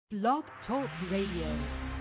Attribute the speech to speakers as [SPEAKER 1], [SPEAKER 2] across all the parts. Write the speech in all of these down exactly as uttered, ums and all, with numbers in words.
[SPEAKER 1] Blog Talk Radio.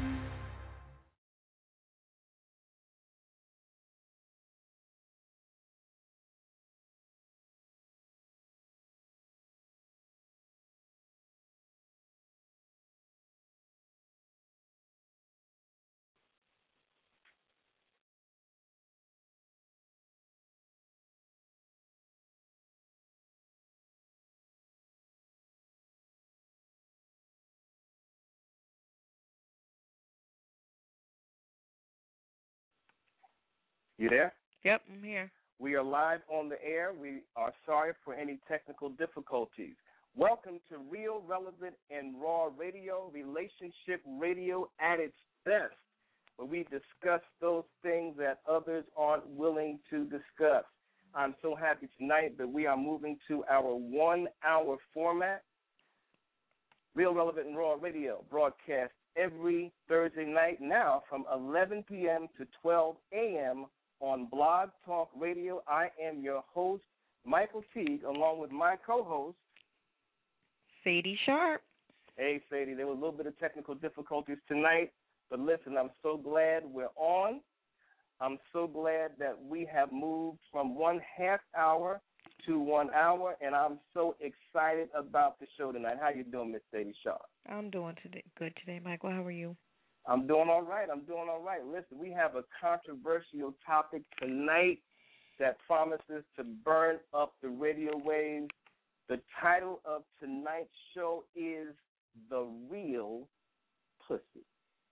[SPEAKER 2] You there?
[SPEAKER 3] Yep, I'm here.
[SPEAKER 2] We are live on the air. We are sorry for any technical difficulties. Welcome to Real, Relevant, and Raw Radio, relationship radio at its best, where we discuss those things that others aren't willing to discuss. I'm so happy tonight that we are moving to our one-hour format. Real, Relevant, and Raw Radio broadcast every Thursday night now from eleven p.m. to twelve a.m. on Blog Talk Radio. I am your host, Michael Teague, along with my co-host,
[SPEAKER 3] Sadie Sharp.
[SPEAKER 2] Hey, Sadie, there was a little bit of technical difficulties tonight, but listen, I'm so glad we're on. I'm so glad that we have moved from one half hour to one hour, and I'm so excited about the show tonight. How you doing, Miss Sadie Sharp?
[SPEAKER 3] I'm doing today, good today, Michael. How are you?
[SPEAKER 2] I'm doing all right. I'm doing all right. Listen, we have a controversial topic tonight that promises to burn up the radio waves. The title of tonight's show is The Real Pussy.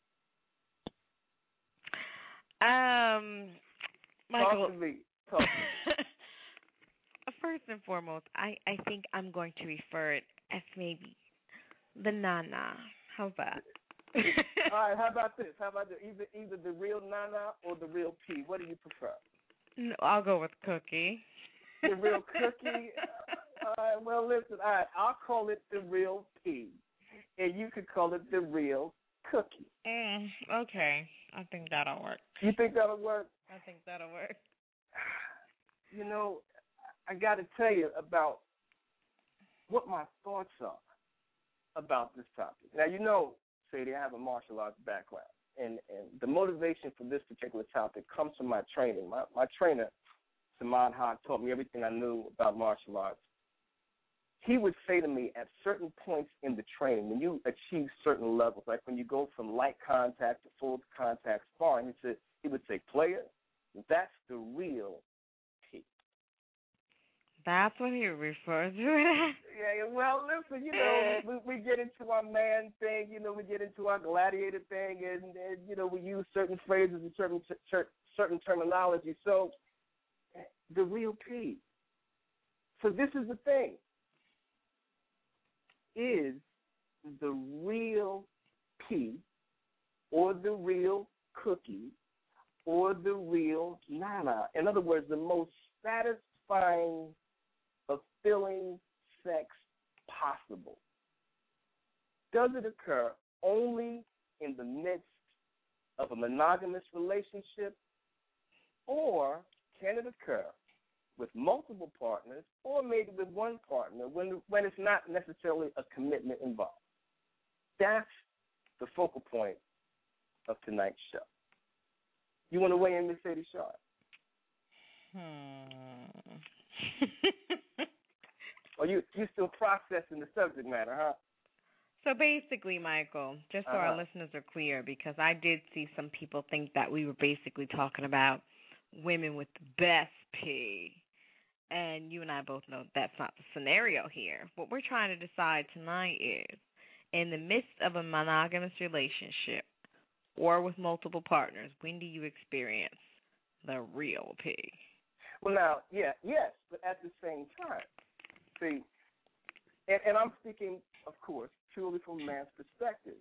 [SPEAKER 3] Um, Michael.
[SPEAKER 2] Talk to me. Talk to me.
[SPEAKER 3] First and foremost, I, I think I'm going to refer it as maybe the nana. How's that?
[SPEAKER 2] All right, how about this? How about this? Either either the real nana or the real pea? What do you prefer?
[SPEAKER 3] No, I'll go with cookie.
[SPEAKER 2] The real cookie? All right, well, listen, all right, I'll call it the real pea, and you could call it the real cookie.
[SPEAKER 3] Mm, okay, I think that'll work.
[SPEAKER 2] You think that'll work?
[SPEAKER 3] I think that'll work.
[SPEAKER 2] You know, I got to tell you about what my thoughts are about this topic. Now, you know, Sadie, I have a martial arts background, and, and the motivation for this particular topic comes from my training. My, my trainer, Samad Haq, taught me everything I knew about martial arts. He would say to me at certain points in the training, when you achieve certain levels, like when you go from light contact to full contact sparring, he, said, he would say, player, that's the real peak.
[SPEAKER 3] That's what he refers to it as?
[SPEAKER 2] Yeah, well, listen, you know, we, we get into our man thing, you know, we get into our gladiator thing, and, and you know, we use certain phrases and certain ter- certain terminology. So, the real P. So this is the thing. Is the real P or the real cookie or the real nana? In other words, the most satisfying, fulfilling sex possible. Does it occur only in the midst of a monogamous relationship, or can it occur with multiple partners, or maybe with one partner when when it's not necessarily a commitment involved? That's the focal point of tonight's show. You want to weigh in, Miss Sadie Sharp?
[SPEAKER 3] Hmm.
[SPEAKER 2] Or you you still processing the subject matter, huh?
[SPEAKER 3] So basically, Michael, just so
[SPEAKER 2] uh-huh.
[SPEAKER 3] our listeners are clear, because I did see some people think that we were basically talking about women with the best pee. And you and I both know that's not the scenario here. What we're trying to decide tonight is, in the midst of a monogamous relationship or with multiple partners, when do you experience the real pig?
[SPEAKER 2] Well, now, yeah, yes, but at the same time, see, and, and I'm speaking, of course, purely from a man's perspective.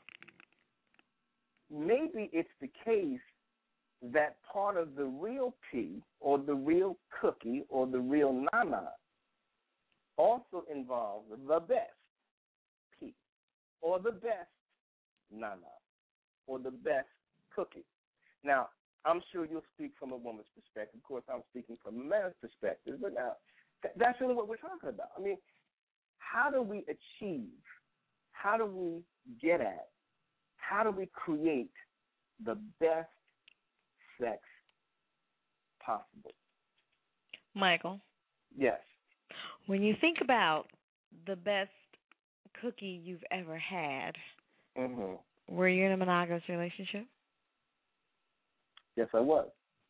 [SPEAKER 2] Maybe it's the case that part of the real pea or the real cookie or the real nana also involves the best pea or the best nana or the best cookie. Now, I'm sure you'll speak from a woman's perspective. Of course, I'm speaking from a man's perspective. But now, th- that's really what we're talking about. I mean, how do we achieve, how do we get at how do we create the best sex possible.
[SPEAKER 3] Michael.
[SPEAKER 2] Yes.
[SPEAKER 3] When you think about the best cookie you've ever had,
[SPEAKER 2] mm-hmm.
[SPEAKER 3] were you in a monogamous relationship?
[SPEAKER 2] Yes, I was.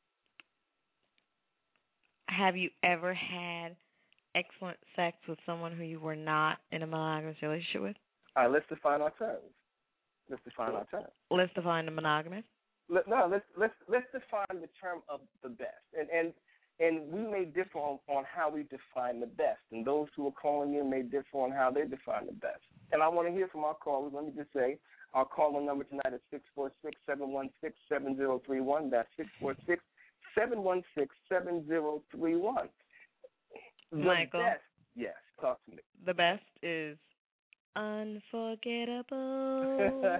[SPEAKER 3] Have you ever had excellent sex with someone who you were not in a monogamous relationship with?
[SPEAKER 2] All right, let's define our terms. Let's define our terms.
[SPEAKER 3] Let's define the monogamous.
[SPEAKER 2] Let, no, let's let's let's define the term of the best, and and and we may differ on, on how we define the best, and those who are calling in may differ on how they define the best. And I want to hear from our callers. Let me just say, our caller number tonight is six four six, seven one six, seven zero three one. That's six four six, seven one six, seven zero three one. The
[SPEAKER 3] Michael.
[SPEAKER 2] Best, yes, talk to me.
[SPEAKER 3] The best is unforgettable.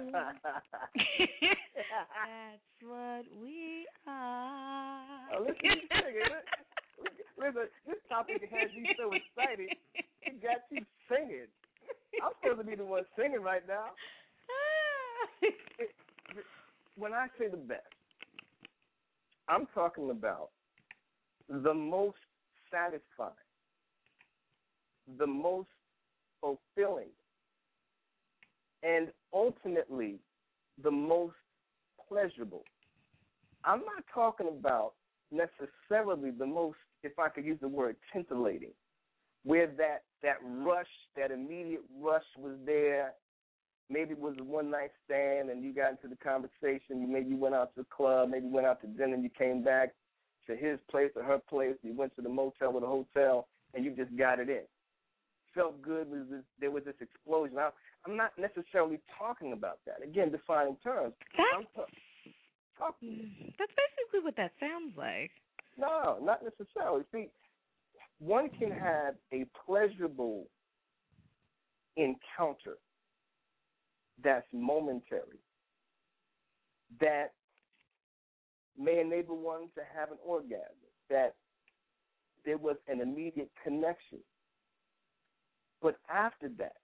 [SPEAKER 3] That's what we are.
[SPEAKER 2] Oh, listen, listen, listen, this topic has you so excited. It got you singing. I'm supposed to be the one singing right now. it, when I say the best, I'm talking about the most satisfying, the most fulfilling, and ultimately the most pleasurable. I'm not talking about necessarily the most, if I could use the word, titillating, where that, that rush, that immediate rush was there. Maybe it was a one-night stand and you got into the conversation. You Maybe you went out to the club, maybe you went out to dinner and you came back to his place or her place. You went to the motel or the hotel and you just got it in. Felt good. Was this, there was this explosion. I, I'm not necessarily talking about that. Again, defining terms.
[SPEAKER 3] That's,
[SPEAKER 2] I'm ta- talking.
[SPEAKER 3] That's basically what that sounds like.
[SPEAKER 2] No, not necessarily. See, one can have a pleasurable encounter that's momentary, that may enable one to have an orgasm, that there was an immediate connection. But after that,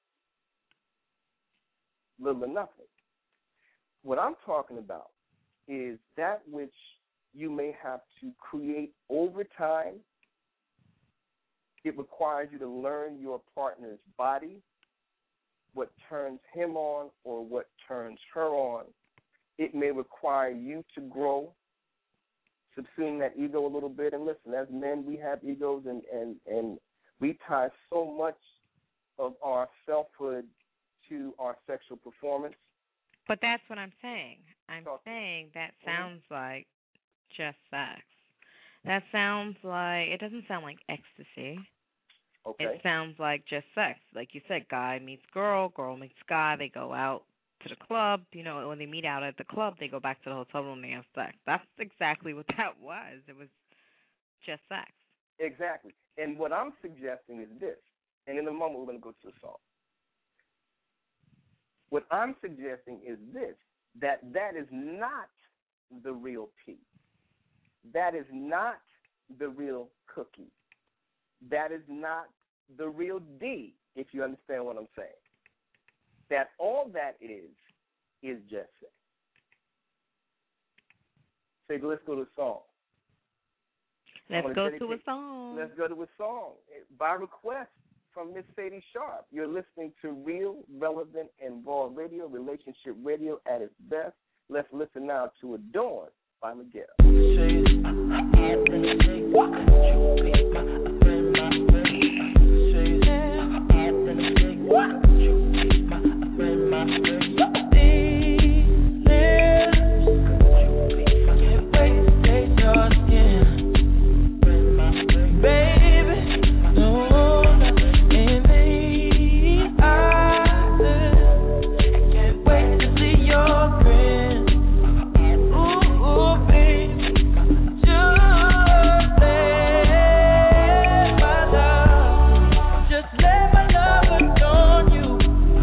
[SPEAKER 2] little or nothing. What I'm talking about is that which you may have to create over time. It requires you to learn your partner's body, what turns him on or what turns her on. It may require you to grow, subsume that ego a little bit. And listen, as men, we have egos, and, and, and we tie so much of our selfhood to our sexual performance.
[SPEAKER 3] But that's what I'm saying. I'm
[SPEAKER 2] Talk.
[SPEAKER 3] saying that sounds mm-hmm. like just sex. That sounds like, it doesn't sound like ecstasy.
[SPEAKER 2] Okay.
[SPEAKER 3] It sounds like just sex. Like you said, guy meets girl, girl meets guy, they go out to the club. You know, when they meet out at the club, they go back to the hotel room and they have sex. That's exactly what that was. It was just sex.
[SPEAKER 2] Exactly. And what I'm suggesting is this, and in a moment we're going to go to a song. What I'm suggesting is this, that that is not the real P. That is not the real cookie. That is not the real D, if you understand what I'm saying. That all that is, is just sex. Say, let's go to a song.
[SPEAKER 3] Let's go to a song.
[SPEAKER 2] Let's go to a song. By request from Miss Sadie Sharp. You're listening to Real, Relevant, and Raw Radio, relationship radio at its best. Let's listen now to Adorn by Miguel.
[SPEAKER 4] Just let my love adorn you.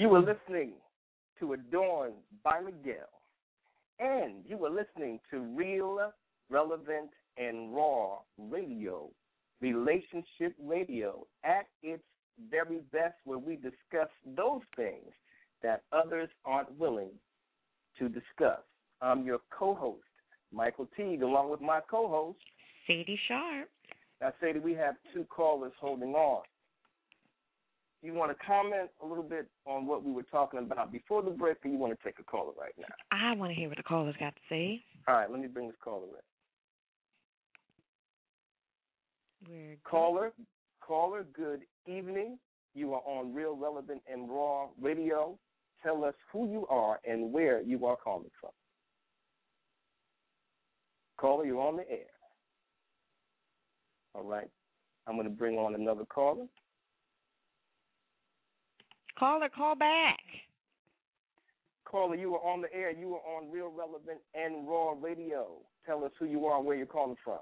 [SPEAKER 2] You were listening to Adorned by Miguel, and you were listening to Real, Relevant, and Raw Radio, Relationship Radio, at its very best, where we discuss those things that others aren't willing to discuss. I'm your co-host, Michael Teague, along with my co-host,
[SPEAKER 3] Sadie Sharp.
[SPEAKER 2] Now, Sadie, we have two callers holding on. You want to comment a little bit on what we were talking about before the break, or you want to take a caller right now?
[SPEAKER 3] I want to hear what the caller's got to say.
[SPEAKER 2] All right, let me bring this caller in.
[SPEAKER 3] We're
[SPEAKER 2] Caller, caller, good evening. You are on Real, Relevant, and Raw Radio. Tell us who you are and where you are calling from. Caller, you're on the air. All right. I'm going to bring on another caller.
[SPEAKER 3] Caller, call back.
[SPEAKER 2] Caller, you are on the air. You are on Real, Relevant, and Raw Radio. Tell us who you are and where you're calling from.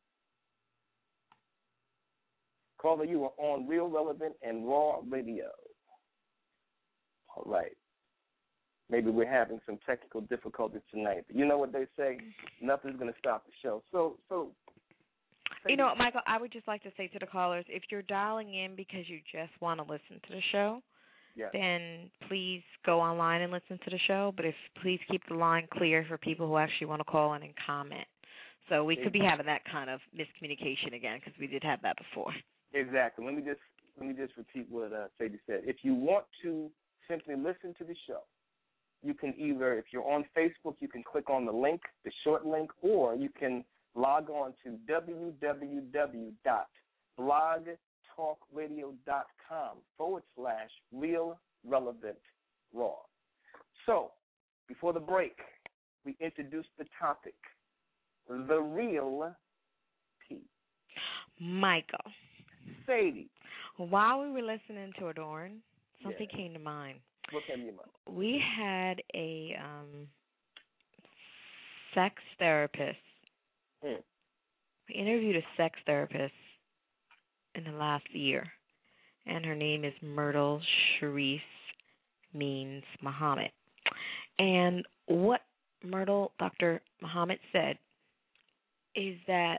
[SPEAKER 2] Caller, you are on Real, Relevant, and Raw Radio. All right. Maybe we're having some technical difficulties tonight. But you know what they say? Nothing's going to stop the show. So, so.
[SPEAKER 3] You know what, Michael, I would just like to say to the callers, if you're dialing in because you just want to listen to the show,
[SPEAKER 2] yes,
[SPEAKER 3] then please go online and listen to the show. But if please keep the line clear for people who actually want to call in and comment. So we could be having that kind of miscommunication again, because we did have that before.
[SPEAKER 2] Exactly. Let me just let me just repeat what uh, Sadie said. If you want to simply listen to the show, you can either, if you're on Facebook, you can click on the link, the short link, or you can log on to www.blogtalkradio.com forward slash real relevant raw. So, before the break, we introduced the topic, the real P.
[SPEAKER 3] Michael.
[SPEAKER 2] Sadie.
[SPEAKER 3] While we were listening to Adorn, something
[SPEAKER 2] Yeah.
[SPEAKER 3] came to mind.
[SPEAKER 2] What came to your mind?
[SPEAKER 3] We had a um, sex therapist.
[SPEAKER 2] Hmm.
[SPEAKER 3] We interviewed a sex therapist in the last year, and her name is Myrtle Sharice Means Muhammad. And what Myrtle, Doctor Muhammad, said is that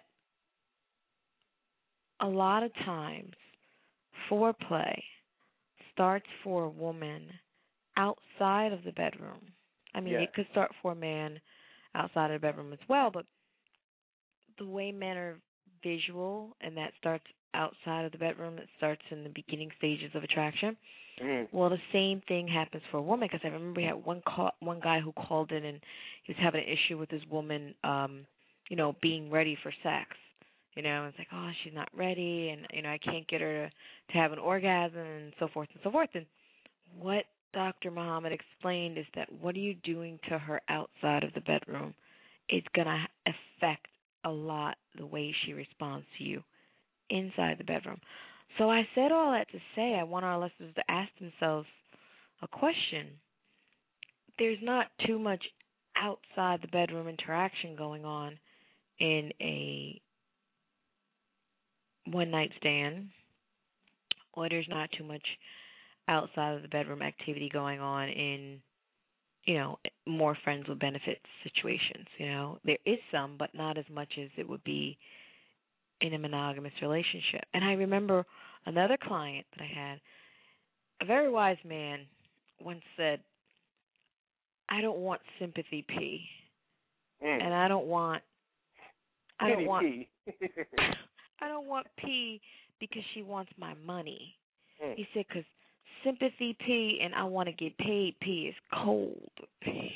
[SPEAKER 3] a lot of times foreplay starts for a woman outside of the bedroom. I mean,
[SPEAKER 2] Yeah.
[SPEAKER 3] it could start for a man outside of the bedroom as well, but the way men are visual, and that starts outside of the bedroom, it starts in the beginning stages of attraction.
[SPEAKER 2] Mm.
[SPEAKER 3] Well, the same thing happens for a woman, because I remember we had one call, one guy who called in, and he was having an issue with his woman, um, you know, being ready for sex. You know, it's like, oh, she's not ready, and, you know, I can't get her to, to have an orgasm, and so forth and so forth. And what Doctor Muhammad explained is that what are you doing to her outside of the bedroom is going to affect a lot the way she responds to you inside the bedroom. So I said all that to say I want our listeners to ask themselves a question. There's not too much outside the bedroom interaction going on in a one-night stand, or there's not too much outside of the bedroom activity going on in, you know, more friends with benefits situations. You know, there is some, but not as much as it would be in a monogamous relationship. And I remember another client that I had, a very wise man, once said, I don't want sympathy P.
[SPEAKER 2] Mm.
[SPEAKER 3] And I don't want, I don't want,
[SPEAKER 2] P.
[SPEAKER 3] I don't want P because she wants my money.
[SPEAKER 2] Mm.
[SPEAKER 3] He said, because sympathy P and I want to get paid P is cold. He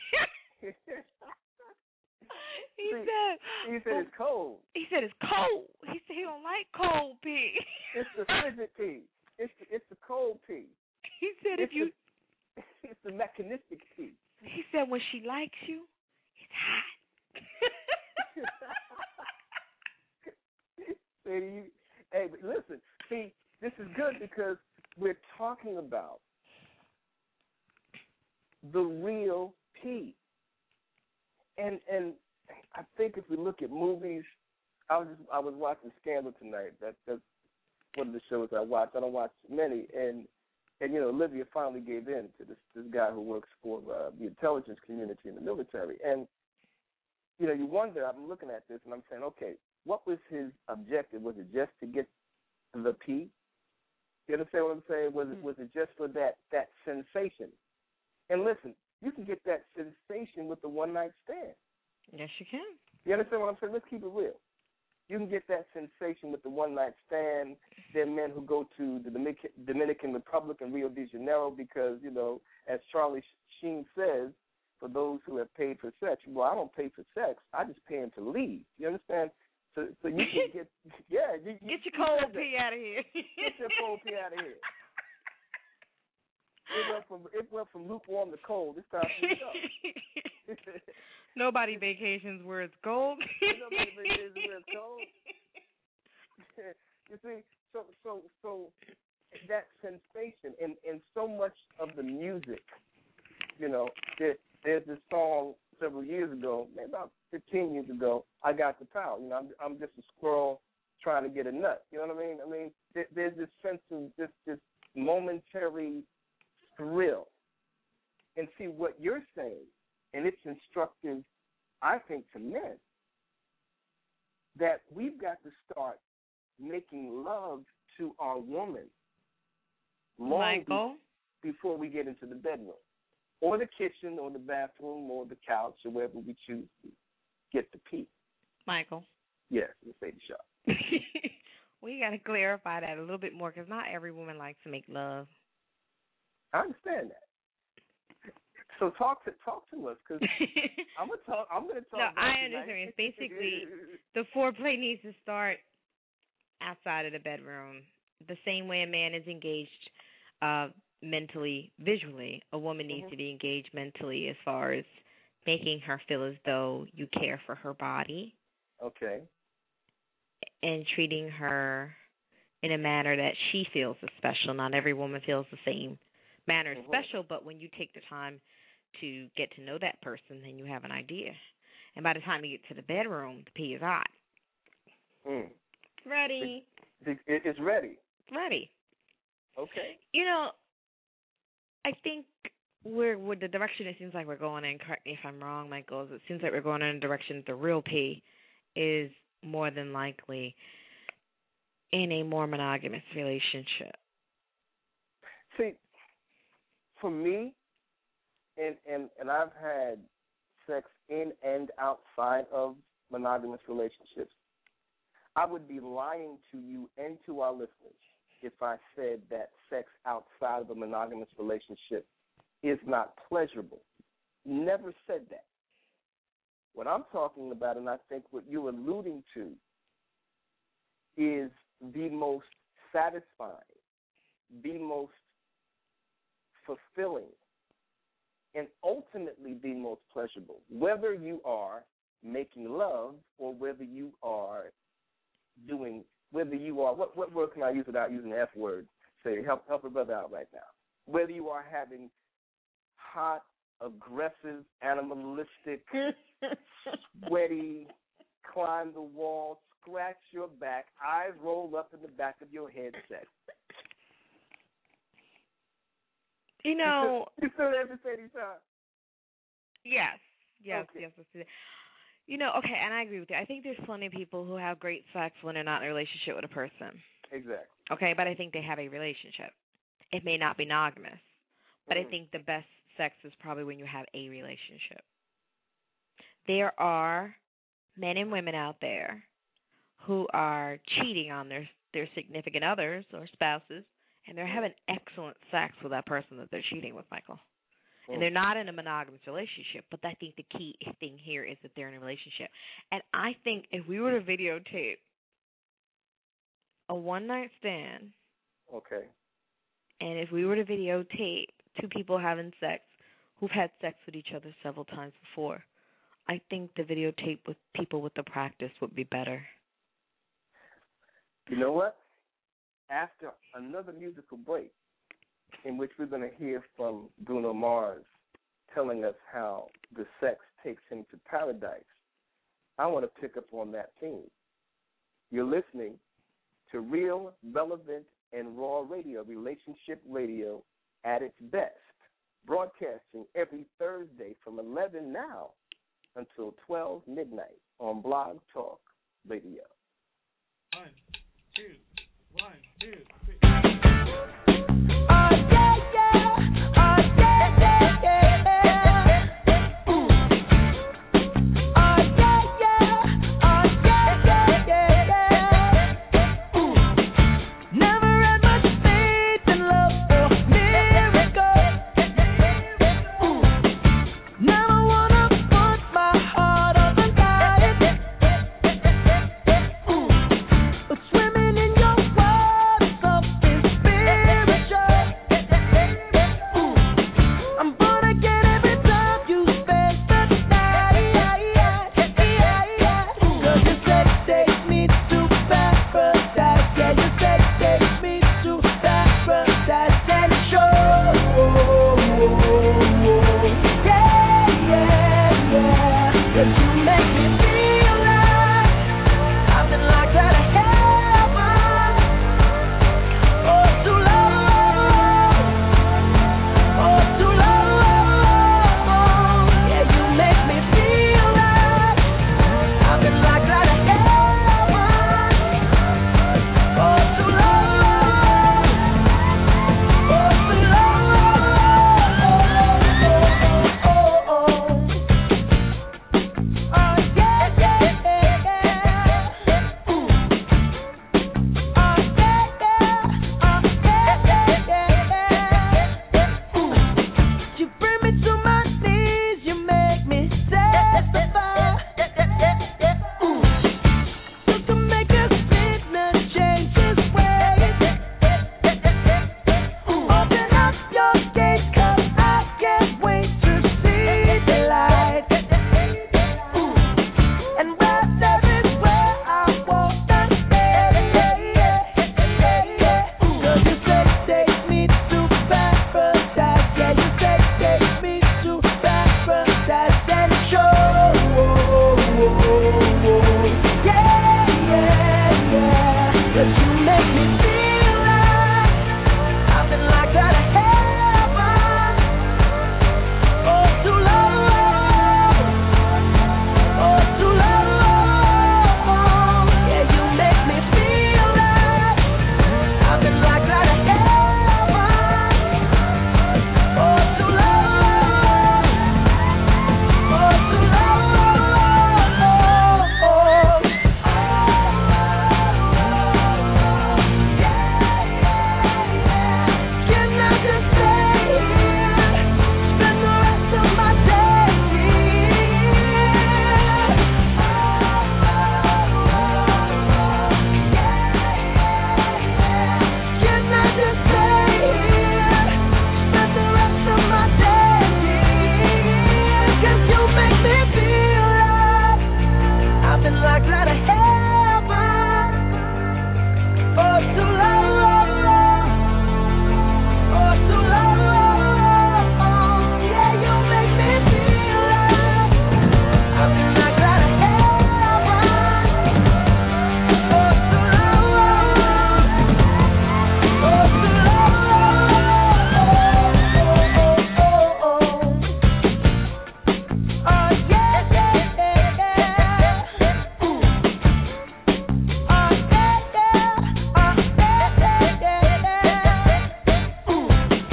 [SPEAKER 2] See,
[SPEAKER 3] said,
[SPEAKER 2] he said it's cold.
[SPEAKER 3] He said it's cold. He said he don't like cold P.
[SPEAKER 2] It's the frigid P. It's the, it's the cold P.
[SPEAKER 3] He said
[SPEAKER 2] it's
[SPEAKER 3] if you,
[SPEAKER 2] the, it's the mechanistic P.
[SPEAKER 3] He said when she likes you, it's hot.
[SPEAKER 2] Hey, hey, but listen, see, this is good because we're talking about the real P. And and I think if we look at movies, I was just, I was watching Scandal tonight. That that's one of the shows I watch. I don't watch many, and And, you know, Olivia finally gave in to this, this guy who works for uh, the intelligence community in the military. And, you know, you wonder, I'm looking at this and I'm saying, okay, what was his objective? Was it just to get the P? You understand what I'm saying? Was it, was it just for that, that sensation? And listen, you can get that sensation with the one-night stand.
[SPEAKER 3] Yes, you can.
[SPEAKER 2] You understand what I'm saying? Let's keep it real. You can get that sensation with the one-night stand. There are men who go to the Dominican, Dominican Republic and Rio de Janeiro because, you know, as Charlie Sheen says, for those who have paid for sex, well, I don't pay for sex. I just pay him to leave. You understand? So, so you can get, yeah. You, you,
[SPEAKER 3] get your cold pee out of here.
[SPEAKER 2] Get your cold pee out of here. It went from it went from lukewarm to cold. It's time for you to go.
[SPEAKER 3] Nobody vacations where it's cold.
[SPEAKER 2] Nobody vacations where it's cold. You see, so so so that sensation and and so much of the music, you know, there, there's this song several years ago, maybe about fifteen years ago. I got the power. You know, I'm I'm just a squirrel trying to get a nut. You know what I mean? I mean, there, there's this sense of this this momentary thrill. And see what you're saying, and it's instructive, I think, to men, that we've got to start making love to our woman long
[SPEAKER 3] Michael?
[SPEAKER 2] Be- before we get into the bedroom, or the kitchen, or the bathroom, or the couch, or wherever we choose to get the pee.
[SPEAKER 3] Michael?
[SPEAKER 2] Yes, let's say the shot.
[SPEAKER 3] We got to clarify that a little bit more because not every woman likes to make love.
[SPEAKER 2] I understand that. So talk to talk to us, because I'm gonna talk. I'm gonna talk.
[SPEAKER 3] No, I understand. It's basically the foreplay needs to start outside of the bedroom. The same way a man is engaged uh, mentally, visually, a woman needs mm-hmm. to be engaged mentally as far as making her feel as though you care for her body.
[SPEAKER 2] Okay.
[SPEAKER 3] And treating her in a manner that she feels is special. Not every woman feels the same manner is mm-hmm. special, but when you take the time to get to know that person, then you have an idea. And by the time you get to the bedroom, the pee is hot.
[SPEAKER 2] Mm.
[SPEAKER 3] It's ready.
[SPEAKER 2] It, it, it's ready.
[SPEAKER 3] It's ready.
[SPEAKER 2] Okay.
[SPEAKER 3] You know, I think we're with the direction it seems like we're going in, correct me if I'm wrong, Michael, it seems like we're going in a direction that the real pee is more than likely in a more monogamous relationship.
[SPEAKER 2] See, for me, and, and, and I've had sex in and outside of monogamous relationships, I would be lying to you and to our listeners if I said that sex outside of a monogamous relationship is not pleasurable. Never said that. What I'm talking about, and I think what you're alluding to, is the most satisfying, the most fulfilling, and ultimately the most pleasurable, whether you are making love or whether you are doing, whether you are, what, what word can I use without using the F word? Say, help, help a brother out right now. Whether you are having hot, aggressive, animalistic, sweaty, climb the wall, scratch your back, eyes rolled up in the back of your head sex.
[SPEAKER 3] You know,
[SPEAKER 2] you still have to say these times.
[SPEAKER 3] Yes, yes,
[SPEAKER 2] okay.
[SPEAKER 3] yes. yes. You know, okay, and I agree with you. I think there's plenty of people who have great sex when they're not in a relationship with a person.
[SPEAKER 2] Exactly.
[SPEAKER 3] Okay, but I think they have a relationship. It may not be monogamous, but mm-hmm. I think the best sex is probably when you have a relationship. There are men and women out there who are cheating on their their significant others or spouses, and they're having excellent sex with that person that they're cheating with, Michael. And they're not in a monogamous relationship, but I think the key thing here is that they're in a relationship. And I think if we were to videotape a one-night stand,
[SPEAKER 2] okay,
[SPEAKER 3] and if we were to videotape two people having sex who've had sex with each other several times before, I think the videotape with people with the practice would be better.
[SPEAKER 2] You know what? After another musical break, in which we're going to hear from Bruno Mars telling us how the sex takes him to paradise, I want to pick up on that theme. You're listening to Real, Relevant, and Raw Radio, relationship radio at its best, broadcasting every Thursday from eleven now until twelve midnight on Blog Talk Radio.
[SPEAKER 4] One, two, one, two, three.
[SPEAKER 5] Oh, yeah, yeah. Oh, yeah, yeah, yeah. Ooh. Oh, yeah, yeah. Oh, yeah, yeah, yeah. Ooh. Never had much faith in love or miracles. Ooh. Never wanna put my heart on the line. Ooh. But swimming in your world is something spiritual. Ooh. I'm born again every time you spend the night. Cause you said take me to paradise. Yeah, you said take me to paradise and show. Yeah, yeah, yeah. Cause you make me feel like I've been locked out of heaven. Oh, to love. Oh, to love. Yeah, you make me feel like I've been locked out of heaven. Oh, to love. Oh, to love. Oh, oh, oh. Oh, yeah, yeah, yeah. Ooh. Oh, yeah, yeah. Oh, yeah, yeah, yeah. Ooh. You bring me to my knees, you make me testify. Ooh. You can make a sinner change his ways. Ooh. Open up your gates, 'cause I can't wait to see the light. Ooh. And right there is where I want to stay. Ooh. 'Cause you said take me to paradise. Yeah, you said take me to paradise and show. Yeah, yeah, yeah. 'Cause you make me feel like I've been locked out of heaven. Oh, to love. Oh, to love. Yeah, you make me feel like I've been locked out of heaven. Oh, to love. Oh, to love. Can I just stay here? Spend the rest of my days Can I just stay here? Spend the rest of my days 'Cause you make me feel like I've been locked out of heaven. Oh, to love. Oh, to love. Yeah, you make me feel like I've been locked out of heaven. Oh, to love. Oh, to love. Oh, yeah, yeah, yeah. Ooh. Oh, yeah, yeah. Oh, yeah, yeah, yeah. Ooh.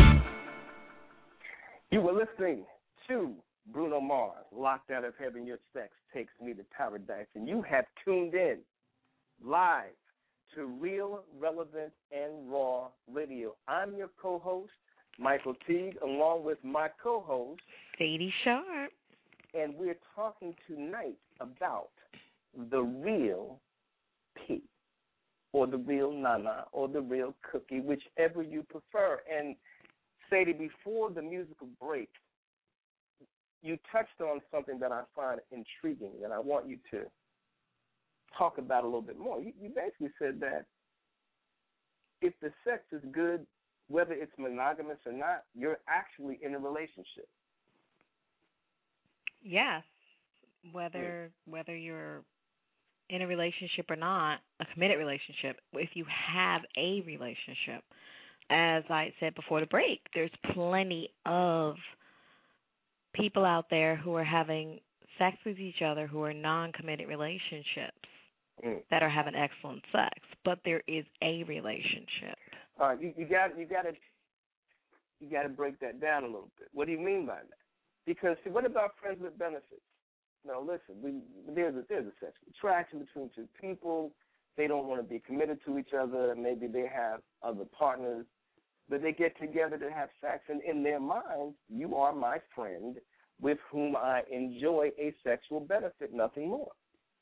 [SPEAKER 2] You were listening to Bruno Mars, Locked Out of Heaven, Your Sex Takes Me to Paradise, and you have tuned in live to Real, Relevant, and Raw Radio. I'm your co-host, Michael Teague, along with my co-host,
[SPEAKER 3] Sadie Sharp.
[SPEAKER 2] and we're talking tonight about the real P, or the real Nana, or the real Cookie, whichever you prefer. And Sadie, before the musical break, you touched on something that I find intriguing that I want you to talk about a little bit more. You, you basically said that if the sex is good, whether it's monogamous or not, you're actually in a relationship.
[SPEAKER 3] Yes. Whether whether you're in a relationship or not, a committed relationship, if you have a relationship, as I said before the break, there's plenty of people out there who are having sex with each other who are non-committed relationships mm. that are having excellent sex, but there is a relationship.
[SPEAKER 2] All right, you, you got you got to you got to break that down a little bit. What do you mean by that? Because see, what about friends with benefits? No, listen, we, there's a there's a sexual attraction between two people. They don't want to be committed to each other. Maybe they have other partners, but they get together to have sex, and in their minds, you are my friend with whom I enjoy a sexual benefit, nothing more.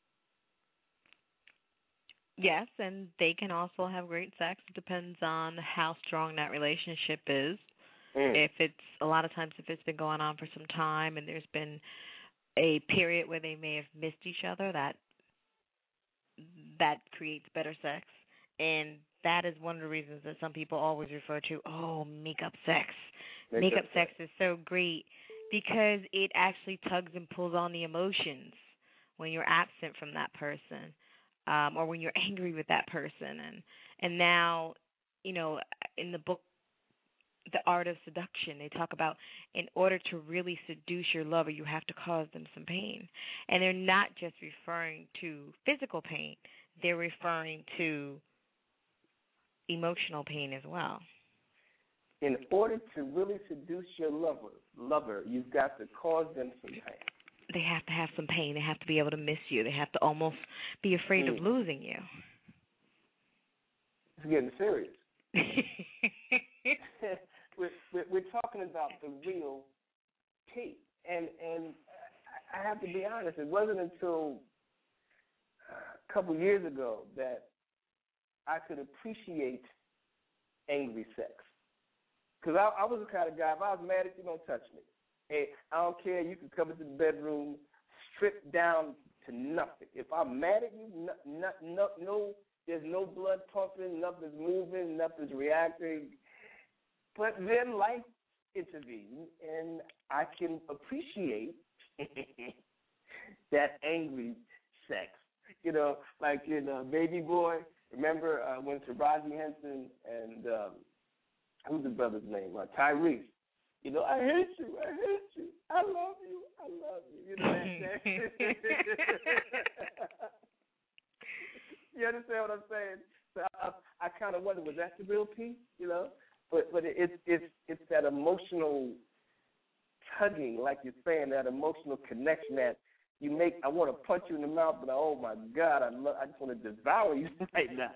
[SPEAKER 3] Yes, and they can also have great sex. It depends on how strong that relationship is. Mm. If it's a lot of times, if it's been going on for some time and there's been a period where they may have missed each other, that that creates better sex. And that is one of the reasons that some people always refer to, oh, make-up sex. Make make-up sex is so great because it actually tugs and pulls on the emotions when you're absent from that person, um, or when you're angry with that person. And, and now, you know, in the book, The Art of Seduction, they talk about in order to really seduce your lover, you have to cause them some pain. And they're not just referring to physical pain. They're referring to emotional pain as well.
[SPEAKER 2] In order to really seduce your lover, lover, you've got to cause them some pain.
[SPEAKER 3] They have to have some pain. They have to be able to miss you. They have to almost be afraid mm. of losing you.
[SPEAKER 2] It's getting serious. we're, we're, we're talking about the real tea. And, and I have to be honest, it wasn't until a couple years ago that I could appreciate angry sex. Because I, I was the kind of guy, if I was mad at you, don't touch me. Hey, I don't care. You can come into the bedroom, stripped down to nothing. If I'm mad at you, no, no, no, no there's no blood pumping, nothing's moving, nothing's reacting. But then life intervenes, and I can appreciate that angry sex. You know, like in uh, Baby Boy, remember uh, when Taraji Henson and um, who's the brother's name? Uh, Tyrese. You know, I hate you, I hate you, I love you, I love you. You know that. that. You understand what I'm saying? So I, I kind of wonder, was that the real piece? You know, but but it's it's it's that emotional tugging, like you're saying, that emotional connection that you make. I want to punch you in the mouth, but oh my God, I love, I just want to devour you right now.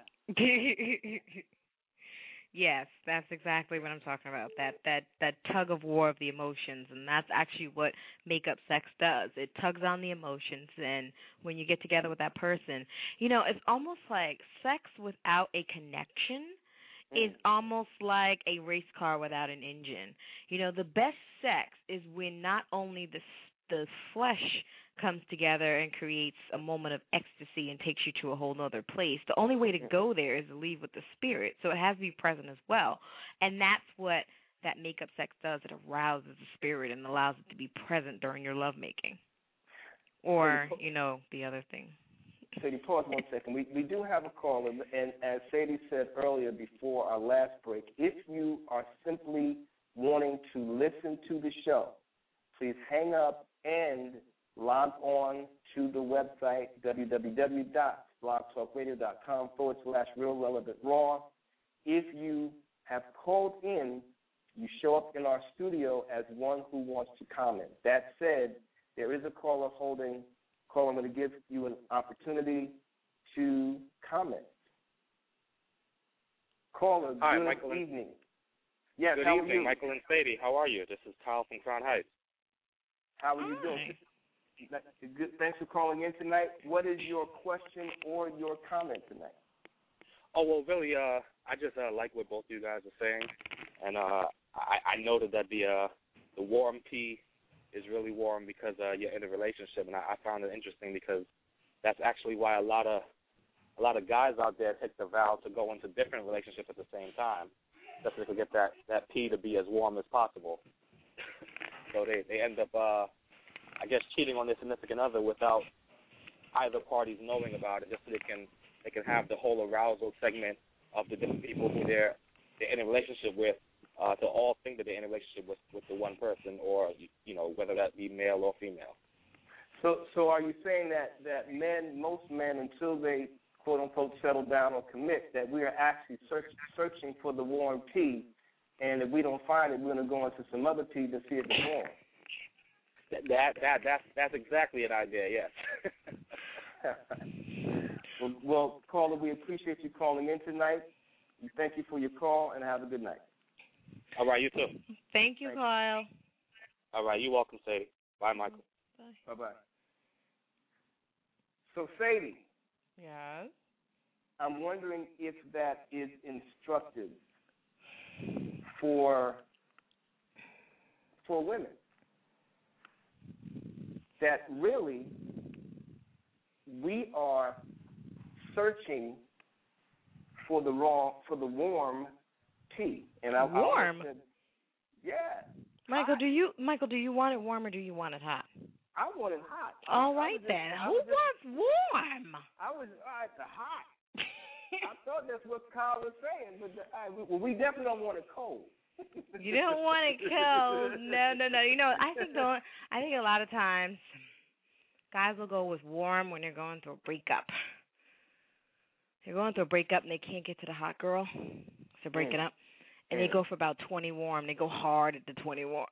[SPEAKER 3] Yes, that's exactly what I'm talking about. That that that tug of war of the emotions, and that's actually what make-up sex does. It tugs on the emotions, and when you get together with that person, you know, it's almost like sex without a connection is almost like a race car without an engine. You know, the best sex is when not only the the flesh comes together and creates a moment of ecstasy and takes you to a whole other place. The only way to go there is to leave with the spirit, so it has to be present as well. And that's what that make-up sex does. It arouses the spirit and allows it to be present during your lovemaking. Or, you know, the other thing.
[SPEAKER 2] Sadie, pause one second. We, we do have a caller, and as Sadie said earlier before our last break, if you are simply wanting to listen to the show, please hang up and log on to the website, www.blogtalkradio.com forward slash real relevant raw. If you have called in, you show up in our studio as one who wants to comment. That said, there is a caller holding. Caller, I'm going to give you an opportunity to comment. Caller,
[SPEAKER 6] Hi,
[SPEAKER 2] good
[SPEAKER 6] Michael
[SPEAKER 2] evening. Yes,
[SPEAKER 6] good
[SPEAKER 2] how
[SPEAKER 6] evening,
[SPEAKER 2] are you?
[SPEAKER 6] Michael and Sadie. How are you? This is Kyle from Crown Heights.
[SPEAKER 2] How are you doing? Good. Thanks for calling in tonight. What is your question or your comment tonight?
[SPEAKER 6] Oh, well, really, uh, I just uh, like what both you guys are saying, and uh, I, I noted that the uh, the warm tea is really warm because uh, you're in a relationship, and I, I found it interesting because that's actually why a lot of a lot of guys out there take the vow to go into different relationships at the same time, just to get that, that tea to be as warm as possible. So they, they end up, uh, I guess, cheating on their significant other without either parties knowing about it, just so they can they can have the whole arousal segment of the different people who they're they're in a relationship with, uh, to all think that they're in a relationship with, with the one person, or you know, whether that be male or female.
[SPEAKER 2] So, so are you saying that, that men, most men, until they quote unquote settle down or commit, that we are actually search, searching for the warm tea, and if we don't find it, we're going to go into some other tea to see if it's warm?
[SPEAKER 6] That that, that that's that's exactly an idea. Yes.
[SPEAKER 2] well, well, caller, we appreciate you calling in tonight. We thank you for your call, and have a good night.
[SPEAKER 6] All right, you too.
[SPEAKER 3] Thank you,
[SPEAKER 2] Thank
[SPEAKER 3] Kyle.
[SPEAKER 2] You.
[SPEAKER 6] All right, you're welcome, Sadie. Bye, Michael.
[SPEAKER 3] Bye.
[SPEAKER 2] Bye-bye. So, Sadie.
[SPEAKER 3] Yes?
[SPEAKER 2] I'm wondering if that is instructive for for women. That really we are searching for the raw for the warm tea. And I,
[SPEAKER 3] warm?
[SPEAKER 2] I said, yeah.
[SPEAKER 3] Michael,
[SPEAKER 2] hot.
[SPEAKER 3] do you Michael, do you want it warm or do you want it hot?
[SPEAKER 2] I want it hot.
[SPEAKER 3] All
[SPEAKER 2] I,
[SPEAKER 3] right
[SPEAKER 2] I just,
[SPEAKER 3] then.
[SPEAKER 2] I
[SPEAKER 3] Who
[SPEAKER 2] was
[SPEAKER 3] wants
[SPEAKER 2] just,
[SPEAKER 3] warm?
[SPEAKER 2] I was all right, the hot. I thought that's what Kyle was saying, but the, I, we, well, we definitely don't want it cold.
[SPEAKER 3] You don't want it cold. No, no, no. You know, I think the, I think a lot of times guys will go with warm when they're going through a breakup. They're going through a breakup and they can't get to the hot girl, so breaking mm. up, and mm. they go for about twenty warm. They go hard at the twenty warm.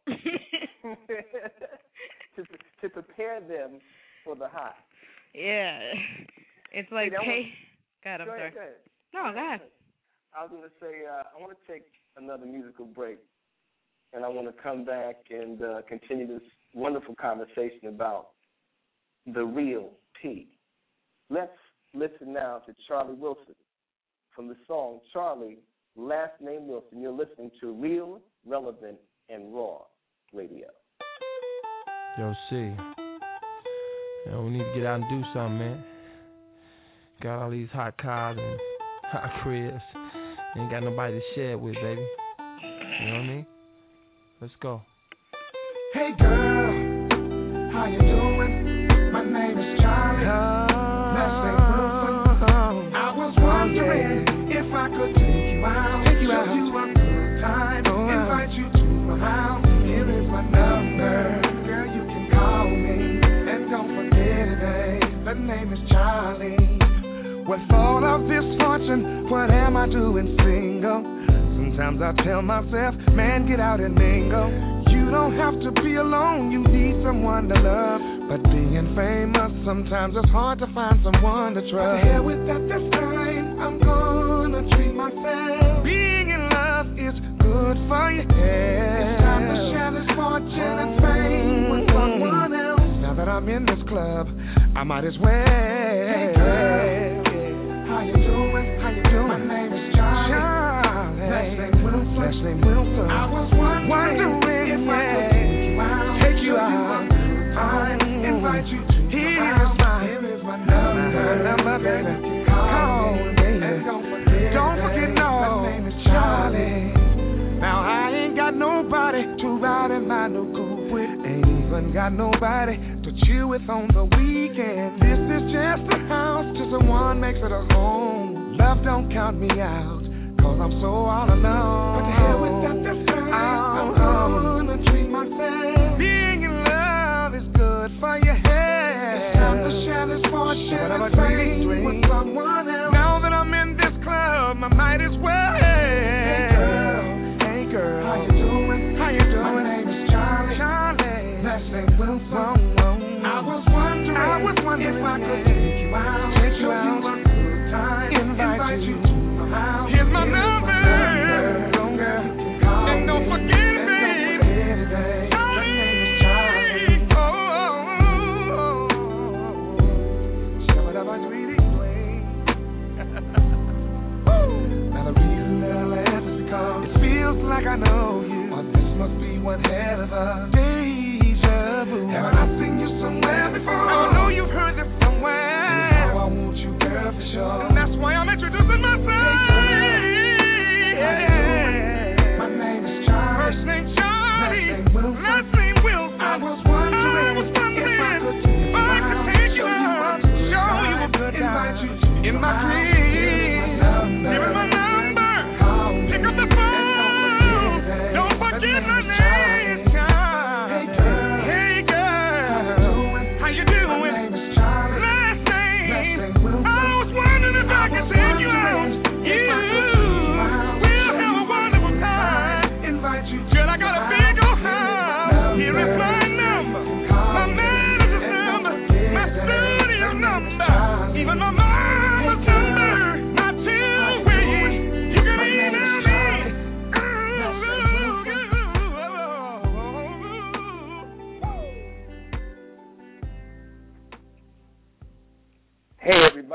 [SPEAKER 2] to to prepare them for the hot.
[SPEAKER 3] Yeah, it's like
[SPEAKER 2] hey.
[SPEAKER 3] hey, God, I'm
[SPEAKER 2] go
[SPEAKER 3] sorry.
[SPEAKER 2] Ahead, go ahead.
[SPEAKER 3] No, go ahead.
[SPEAKER 2] I was going to say uh, I want to take another musical break, and I want to come back and uh, continue this wonderful conversation about the real tea. Let's listen now to Charlie Wilson from the song Charlie, last name Wilson. You're listening to Real, Relevant, and Raw Radio.
[SPEAKER 7] Yo, C. Yo, we need to get out and do something, man. Got all these hot cars and hot cribs. Ain't got nobody to share it with, baby. You know what I mean? Let's go.
[SPEAKER 8] Hey, girl. How you doing? My name is Charlie. Let's say Wilson. I was wondering oh, yeah. if I could take you out. Take you show out. you a good time. Oh, invite you to my house. Here is my number. Girl, you can call me. And don't forget it, babe. The name is Charlie. With all of this fortune, what am I doing single? Sometimes I tell myself, man, get out and mingle. You don't have to be alone, you need someone to love. But being famous, sometimes it's hard to find someone to trust. But here with that this time, I'm gonna treat myself. Being in love is good for your head. It's time to share this fortune and fame with someone else. Now that I'm in this club, I might as well. Hey girl. How you doing? How you doing? My name is Charlie. Charlie. Last name Wilson. Last name Wilson. I was wondering, wondering if yeah. I could take you out. Take you out. I invite you to Here my house. My, Here is my number. My number, baby. Call, Call me. And don't forget, don't forget no. My name is Charlie. Now I ain't got nobody to ride in my new coupe with. Ain't even got nobody to chill with on the weekend. This is just a house till someone makes it a home. Love don't count me out, cause I'm so all alone. But the hell with that this time, I'm gonna treat myself. Being in love is good for your head. It's time to share this fortune and fame with someone else. Now that I'm in this club, I might as well. Hey girl, hey girl, how you doing? How you doing? My name is Charlie. Charlie. Last name Wilson. Whoa, whoa. I was wondering, I was wondering if I could take you out, take you out, a good time, invite, invite you to my house. Here's my Here's number, my girl, and don't forget it, babe. Charlie, my name is Charlie. Oh, oh, oh, oh. Now the reason that I laugh is because it feels like I know you, or this must be one hell of a deja vu. Haven't I seen you somewhere before? I know you've heard this somewhere. And now I want you, girl, for sure. And that's why I'm introducing myself. Yeah. My name is Charlie. First name Charlie. Last name Wilson. I was wondering, I was wondering if I could take you out. Show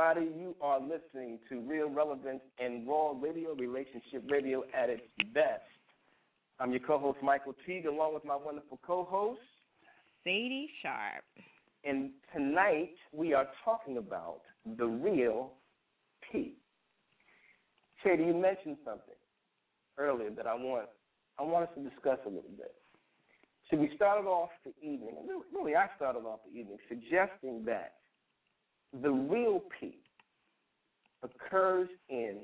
[SPEAKER 2] everybody. You are listening to Real Relevance and Raw Radio, relationship radio at its best. I'm your co-host, Michael Teague, along with my wonderful co-host,
[SPEAKER 3] Sadie Sharp.
[SPEAKER 2] And tonight we are talking about the real P. Sadie, you mentioned something earlier that I want I want us to discuss a little bit. So we started off the evening, really I started off the evening, suggesting that the real P occurs in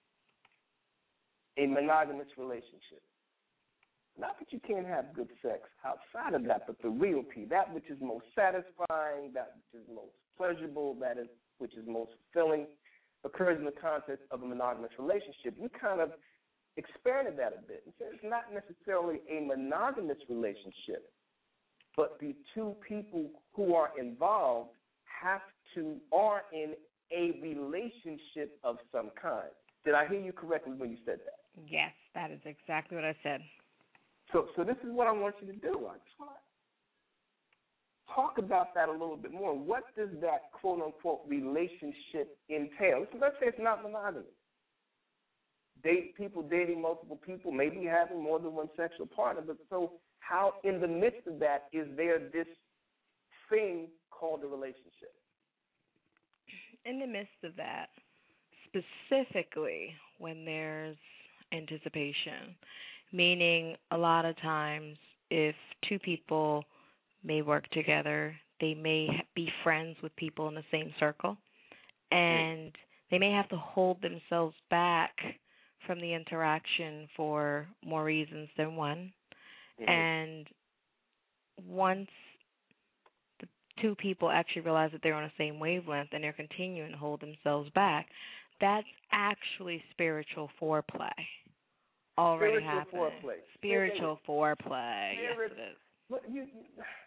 [SPEAKER 2] a monogamous relationship. Not that you can't have good sex outside of that, but the real P, that which is most satisfying, that which is most pleasurable, that is which is most fulfilling, occurs in the context of a monogamous relationship. You kind of expanded that a bit and said it's not necessarily a monogamous relationship, but the two people who are involved have to, are in a relationship of some kind. Did I hear you correctly when you said that?
[SPEAKER 3] Yes, that is exactly what I said.
[SPEAKER 2] So so this is what I want you to do. I just want to talk about that a little bit more. What does that quote-unquote relationship entail? So let's say it's not monogamous. Date people dating multiple people, maybe having more than one sexual partner, but so how in the midst of that is there this thing called a relationship?
[SPEAKER 3] In the midst of that, specifically when there's anticipation, meaning a lot of times if two people may work together, they may be friends with people in the same circle, and they may have to hold themselves back from the interaction for more reasons than one. Mm-hmm. And once the two people actually realize that they're on the same wavelength and they're continuing to hold themselves back, that's actually spiritual foreplay. Already
[SPEAKER 2] spiritual
[SPEAKER 3] happening.
[SPEAKER 2] Foreplay.
[SPEAKER 3] Spiritual yeah, foreplay.
[SPEAKER 2] Spirit,
[SPEAKER 3] yes, it is.
[SPEAKER 2] Look, you, you,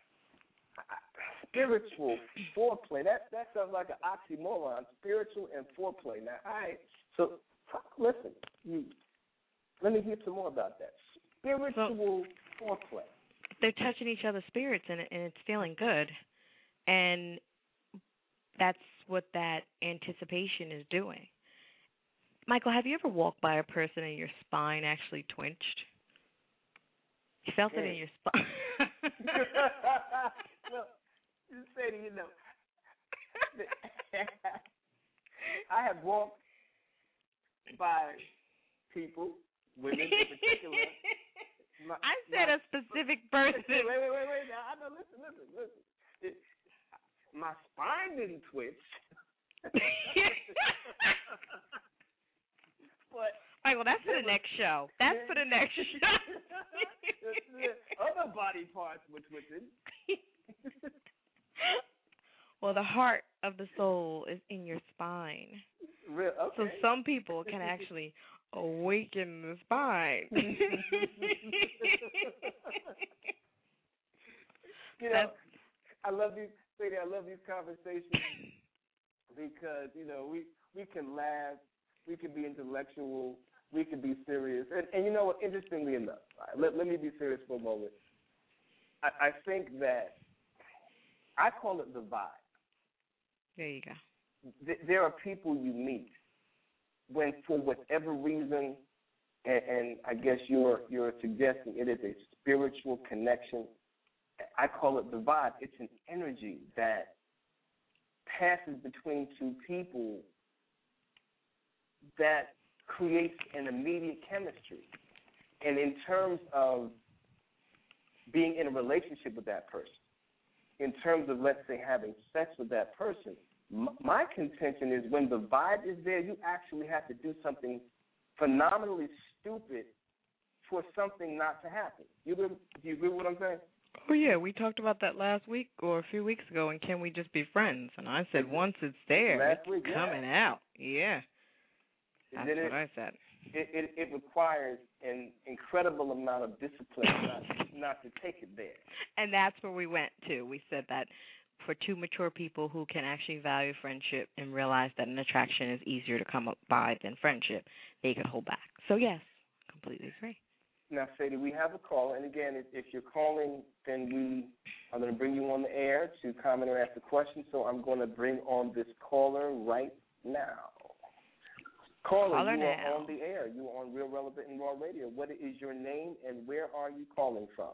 [SPEAKER 2] spiritual foreplay. That that sounds like an oxymoron. Spiritual and foreplay. Now, all right. So, listen. You, let me hear some more about that. Spiritual so, foreplay.
[SPEAKER 3] They're touching each other's spirits, and, and it's feeling good, and that's what that anticipation is doing. Michael, have you ever walked by a person and your spine actually twitched? You felt yeah. it in your spine.
[SPEAKER 2] Well, you said, you know, I have walked by people, women in particular. My,
[SPEAKER 3] I said my, a specific person.
[SPEAKER 2] Wait, wait, wait, wait. Now, I know, listen, listen, listen. It, my spine didn't twitch. But,
[SPEAKER 3] Michael, that's for the next show. That's for the next show.
[SPEAKER 2] Other body parts were twitching.
[SPEAKER 3] Well, the heart of the soul is in your spine.
[SPEAKER 2] Real, okay.
[SPEAKER 3] So some people can actually awaken the spine.
[SPEAKER 2] You know, I love these, Sadie, I love these conversations because, you know, we, we can laugh, we can be intellectual, we can be serious. And, and you know what, interestingly enough, right, let, let me be serious for a moment. I, I think that I call it the vibe.
[SPEAKER 3] There you go.
[SPEAKER 2] Th- there are people you meet when, for whatever reason, and, and I guess you're you're suggesting it is a spiritual connection. I call it the vibe. It's an energy that passes between two people that creates an immediate chemistry. And in terms of being in a relationship with that person, in terms of, let's say, having sex with that person, m- my contention is when the vibe is there, you actually have to do something phenomenally stupid for something not to happen. You agree, do you agree with what I'm saying?
[SPEAKER 3] Oh, yeah, we talked about that last week or a few weeks ago, and can we just be friends? And I said once it's there,
[SPEAKER 2] last
[SPEAKER 3] it's
[SPEAKER 2] week,
[SPEAKER 3] coming
[SPEAKER 2] yeah.
[SPEAKER 3] out. Yeah, that's
[SPEAKER 2] it,
[SPEAKER 3] what I said.
[SPEAKER 2] It, it, it requires an incredible amount of discipline not, not to take it there.
[SPEAKER 3] And that's where we went to. We said that for two mature people who can actually value friendship and realize that an attraction is easier to come up by than friendship, they could hold back. So, yes, completely agree.
[SPEAKER 2] Now, Sadie, we have a caller, and again, if, if you're calling, then we are going to bring you on the air to comment or ask a question, so I'm going to bring on this caller right now. Caller,
[SPEAKER 3] Caller
[SPEAKER 2] you
[SPEAKER 3] now.
[SPEAKER 2] are on the air. You are on Real Relevant and Raw Radio. What is your name and where are you calling from?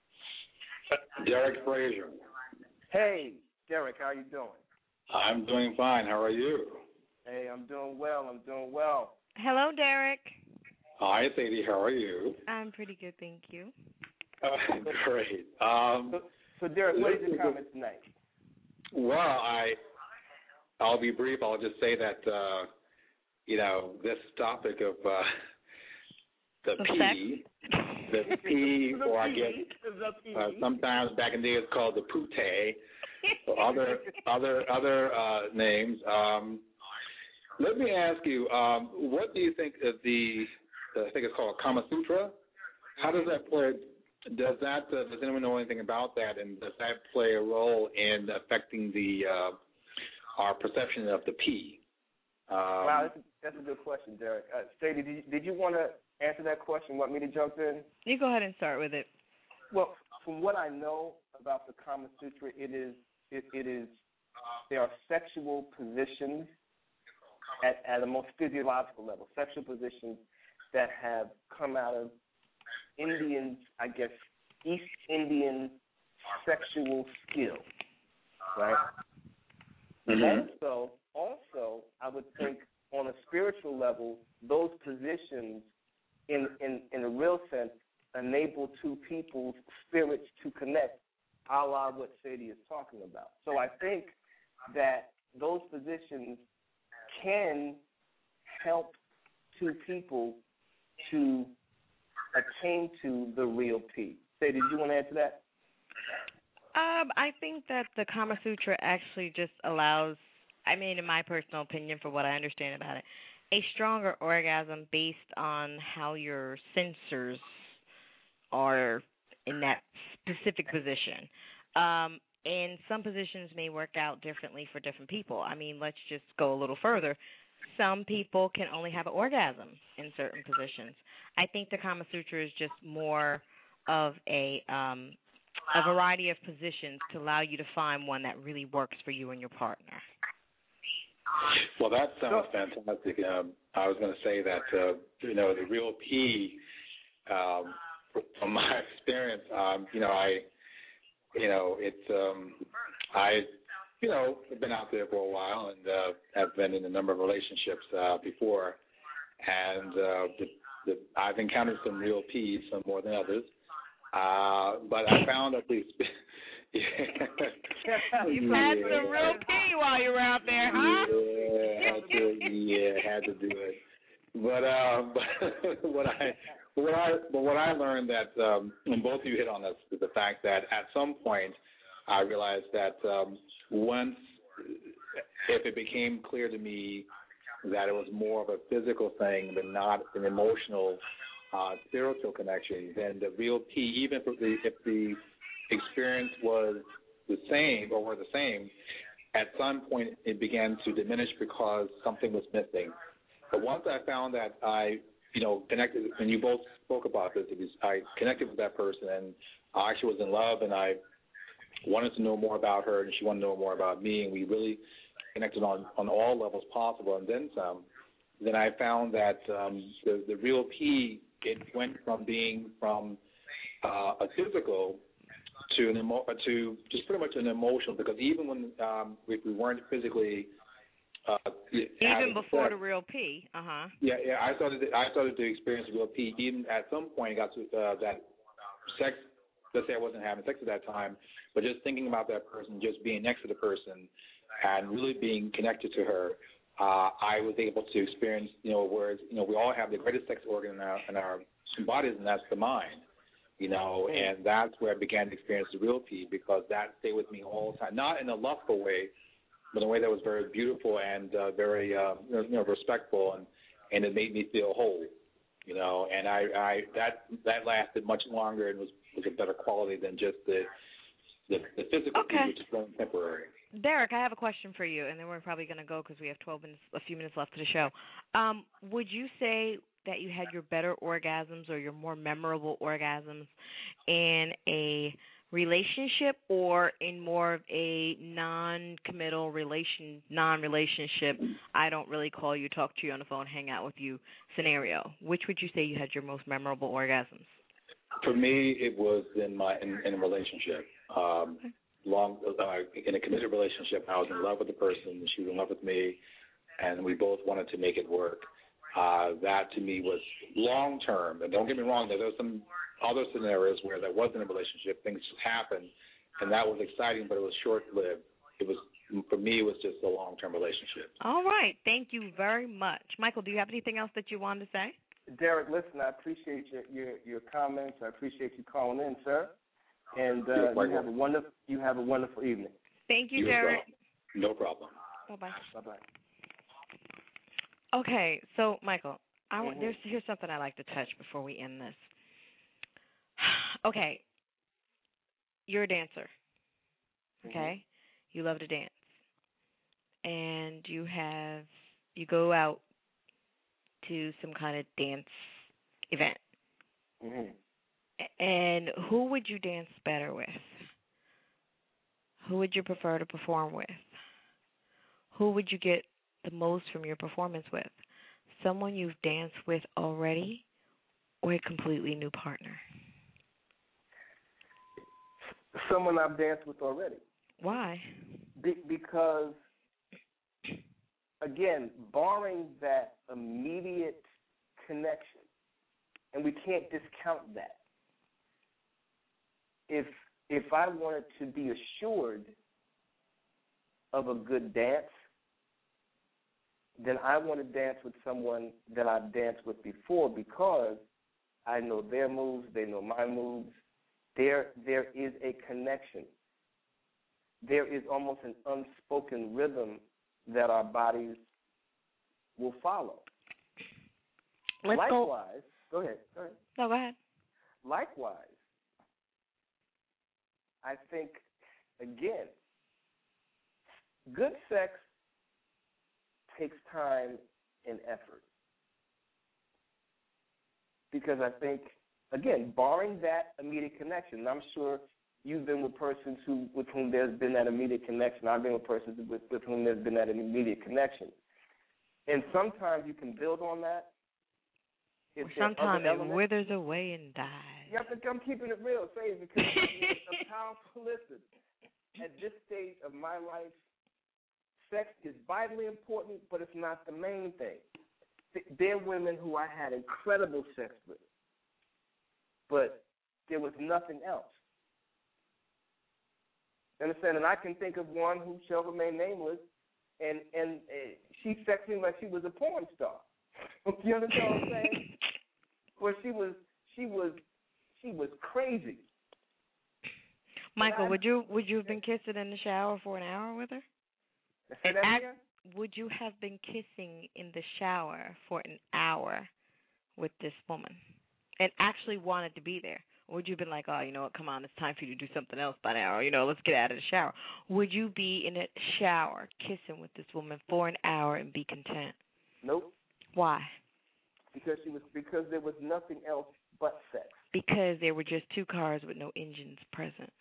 [SPEAKER 9] Derek Frazier.
[SPEAKER 2] Hey, Derek, how you doing?
[SPEAKER 9] I'm doing fine. How are you?
[SPEAKER 2] Hey, I'm doing well. I'm doing well.
[SPEAKER 3] Hello, Derek.
[SPEAKER 9] Hi, Sadie. How are you?
[SPEAKER 3] I'm pretty good, thank you.
[SPEAKER 9] Uh, great. Um,
[SPEAKER 2] So, so Derek, what is your comment tonight?
[SPEAKER 9] well, I, I'll be brief. I'll just say that, uh, you know, this topic of uh, the
[SPEAKER 3] The
[SPEAKER 9] P, the P, or I guess uh, sometimes back in the day it's called the pute, or other other other uh, names. Um, let me ask you, um, what do you think of the? I think it's called Kama Sutra. How does that play? Does that uh, does anyone know anything about that, and does that play a role in affecting the uh, our perception of the P? Um,
[SPEAKER 2] Wow, that's a, that's a good question, Derek. Uh, Sadie, did you, did you want to answer that question? Want me to jump in?
[SPEAKER 3] You go ahead and start with it.
[SPEAKER 2] Well, from what I know about the Kama Sutra, it is it, it is there are sexual positions at, at a most physiological level, sexual positions that have come out of Indian, I guess, East Indian sexual skill, right?
[SPEAKER 9] Mhm.
[SPEAKER 2] Also, also, I would think on a spiritual level, those positions, in, in, in a real sense, enable two people's spirits to connect, a la what Sadie is talking about. So I think that those positions can help two people to attain to the real P. Sadie, did you want to add to that?
[SPEAKER 3] Um, I think that the Kama Sutra actually just allows, I mean, in my personal opinion, for what I understand about it, a stronger orgasm based on how your sensors are in that specific position. Um, and some positions may work out differently for different people. I mean, let's just go a little further. Some people can only have an orgasm in certain positions. I think the Kama Sutra is just more of a um, a variety of positions to allow you to find one that really works for you and your partner.
[SPEAKER 9] Well, that sounds fantastic. Um, I was going to say that, uh, you know, the real P, um, from my experience, um, you know, I, you know, it's, um, I, you know, have been out there for a while and uh, have been in a number of relationships uh, before, and uh, the, the, I've encountered some real P's, some more than others, uh, but I found at least.
[SPEAKER 3] You've had some real pee while you were out there, huh?
[SPEAKER 9] Yeah, had to, yeah, had to do it. But uh, but what I what I but what I learned that um, and both of you hit on this is the fact that at some point I realized that um, once if it became clear to me that it was more of a physical thing than not an emotional uh, spiritual connection, then the real P, even if the if the experience was the same or were the same, at some point it began to diminish because something was missing. But once I found that I, you know, connected, and you both spoke about this, it was, I connected with that person and I actually was in love and I wanted to know more about her and she wanted to know more about me, and we really connected on, on all levels possible and then some, then I found that um, the, the real P, it went from being from uh, a physical to an emo- to just pretty much an emotional, because even when um, if we weren't physically uh,
[SPEAKER 3] even before
[SPEAKER 9] sex,
[SPEAKER 3] the real P, uh huh.
[SPEAKER 9] Yeah, yeah. I started. To, I started to experience the real P. Even at some point, got to uh, that sex. Let's say I wasn't having sex at that time, but just thinking about that person, just being next to the person, and really being connected to her, uh, I was able to experience. You know, whereas you know we all have the greatest sex organ in our in our bodies, and that's the mind. You know, and that's where I began to experience the real P, because that stayed with me all the time. Not in a lustful way, but in a way that was very beautiful and uh, very, uh, you know, respectful, and, and it made me feel whole. You know, and I, I that that lasted much longer and was, was a better quality than just the the, the physical
[SPEAKER 3] Okay.
[SPEAKER 9] P, which is very temporary.
[SPEAKER 3] Derek, I have a question for you, and then we're probably going to go because we have twelve minutes, a few minutes left to the show. Um, would you say that you had your better orgasms or your more memorable orgasms in a relationship or in more of a non-committal relation, non-relationship, I don't really call you, talk to you on the phone, hang out with you scenario? Which would you say you had your most memorable orgasms?
[SPEAKER 9] For me, it was in my in, in a relationship. Um,
[SPEAKER 3] Okay.
[SPEAKER 9] Long uh, in a committed relationship, I was in love with the person, she was in love with me, and we both wanted to make it work. Uh, that to me was long term. And don't get me wrong, there were some other scenarios where there wasn't a relationship, things just happened, and that was exciting, but it was short lived. It was for me, it was just a long term relationship.
[SPEAKER 3] All right. Thank you very much. Michael, do you have anything else that you wanted to say?
[SPEAKER 2] Derek, listen, I appreciate your, your, your comments. I appreciate you calling in, sir. And uh,
[SPEAKER 9] You're quite
[SPEAKER 2] you have a
[SPEAKER 9] welcome.
[SPEAKER 2] wonderful you have a wonderful evening.
[SPEAKER 3] Thank you,
[SPEAKER 9] You as
[SPEAKER 3] Derek.
[SPEAKER 9] well. No problem.
[SPEAKER 3] Bye-bye.
[SPEAKER 2] Bye bye.
[SPEAKER 3] Okay, so, Michael, I want,
[SPEAKER 2] Mhm.
[SPEAKER 3] there's here's something I'd like to touch before we end this. Okay, you're a dancer, okay? You love to dance. And you have, you go out to some kind of dance event.
[SPEAKER 2] Mm-hmm.
[SPEAKER 3] And who would you dance better with? Who would you prefer to perform with? Who would you get the most from your performance with? Someone you've danced with already or a completely new partner?
[SPEAKER 2] Someone I've danced with already.
[SPEAKER 3] Why?
[SPEAKER 2] Be- because, again, barring that immediate connection, and we can't discount that, if if I wanted to be assured of a good dance, then I want to dance with someone that I've danced with before because I know their moves, they know my moves. There there is a connection. There is almost an unspoken rhythm that our bodies will follow.
[SPEAKER 3] Let's
[SPEAKER 2] Likewise, go. go ahead. Go ahead.
[SPEAKER 3] No, go ahead.
[SPEAKER 2] Likewise, I think, again, good sex takes time and effort. Because I think, again, barring that immediate connection, and I'm sure you've been with persons who, with whom there's been that immediate connection. I've been with persons with, with whom there's been that immediate connection. And sometimes you can build on that. If there are other
[SPEAKER 3] Sometimes it
[SPEAKER 2] elements-
[SPEAKER 3] withers away and dies.
[SPEAKER 2] You have to come keeping it real, say, because it's a powerful listen. At this stage of my life, sex is vitally important, but it's not the main thing. There are women who I had incredible sex with, but there was nothing else. You understand? And I can think of one who shall remain nameless, and and uh, she sexed me like she was a porn star. You understand what I'm saying? Where she was, she was, she was crazy.
[SPEAKER 3] Michael,
[SPEAKER 2] I-
[SPEAKER 3] would you would you have been kissing in the shower for an hour with her?
[SPEAKER 2] Say
[SPEAKER 3] And
[SPEAKER 2] that
[SPEAKER 3] act-
[SPEAKER 2] again?
[SPEAKER 3] Would you have been kissing in the shower for an hour with this woman and actually wanted to be there? Or would you have been like, oh, you know what, come on, it's time for you to do something else by now, or, you know, let's get out of the shower? Would you be in a shower kissing with this woman for an hour and be content?
[SPEAKER 2] Nope.
[SPEAKER 3] Why?
[SPEAKER 2] Because she was because there was nothing else but sex.
[SPEAKER 3] Because there were just two cars with no engines present.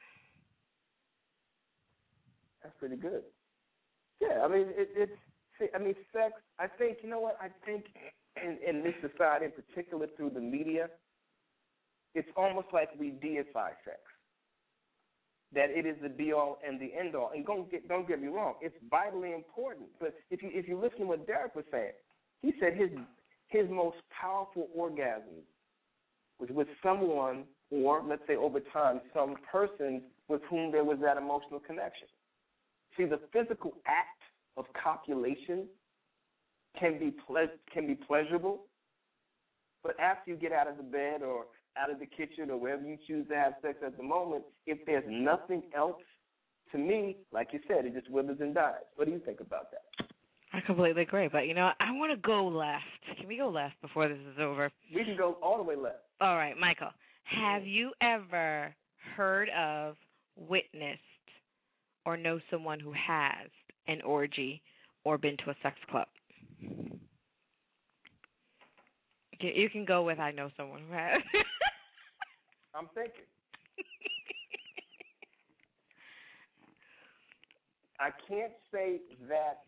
[SPEAKER 2] That's pretty good. Yeah, I mean it, it's. See, I mean sex. I think you know what I think in, in this society, in particular through the media, it's almost like we deify sex. That it is the be all and the end all. And don't get don't get me wrong, it's vitally important. But if you if you listen to what Derek was saying, he said his his most powerful orgasm was with someone, or let's say over time, some person with whom there was that emotional connection. See, the physical act of copulation can be ple- can be pleasurable, but after you get out of the bed or out of the kitchen or wherever you choose to have sex at the moment, if there's nothing else, to me, like you said, it just withers and dies. What do you think about that?
[SPEAKER 3] I completely agree, but, you know, I want to go left. Can we go left before this is over?
[SPEAKER 2] We can go all the way left.
[SPEAKER 3] All right, Michael, have you ever heard of, witnessed, or know someone who has an orgy or been to a sex club? You you can go with I know someone who has.
[SPEAKER 2] I'm thinking. I can't say that.